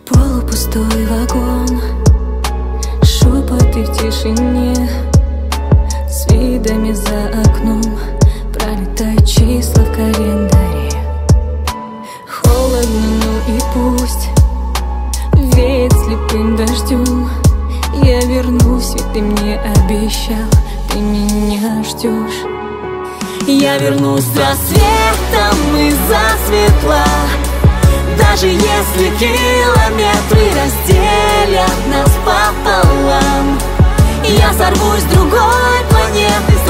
Полупустой вагон, шепоты в тишине, с видами за окном пролетают числа в календаре. Холодно, ну и пусть веет слепым дождем. Я вернусь, ведь ты мне обещал, ты меня ждешь. Я вернусь с рассветом и засветла, даже если километры разделят нас пополам. Я сорвусь с другой планеты,